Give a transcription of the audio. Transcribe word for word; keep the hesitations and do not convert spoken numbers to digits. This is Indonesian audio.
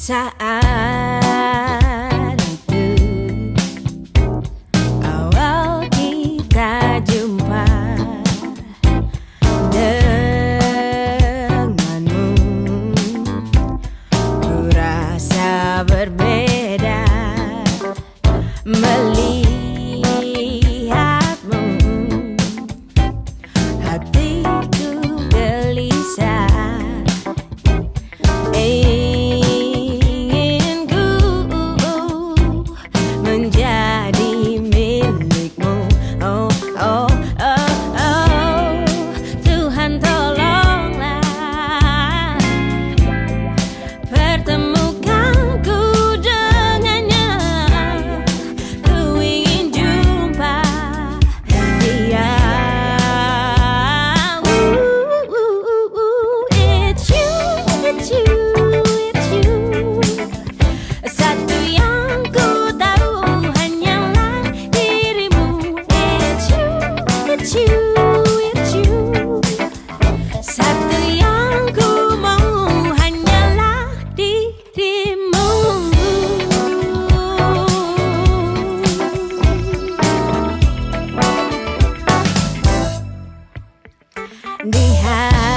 Saat itu awal kita jumpa denganmu, ku rasa berbeda melihatmu. Hatiku gelisah, menjadi milikmu. Oh, oh, oh, oh. Tuhan tolonglah pertemukanku dengannya. Ku ingin jumpa dia. Ooh, ooh, ooh, it's you, it's you, it's you. Satu yang ku tahu hanyalah dirimu. It's you, it's you, it's you. Satu yang ku mau hanyalah dirimu. Di